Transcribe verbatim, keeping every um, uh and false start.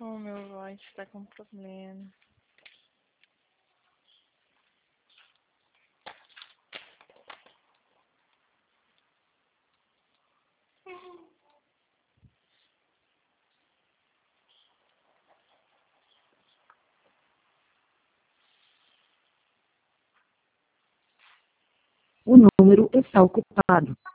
O meu voz está com problema. O número está ocupado.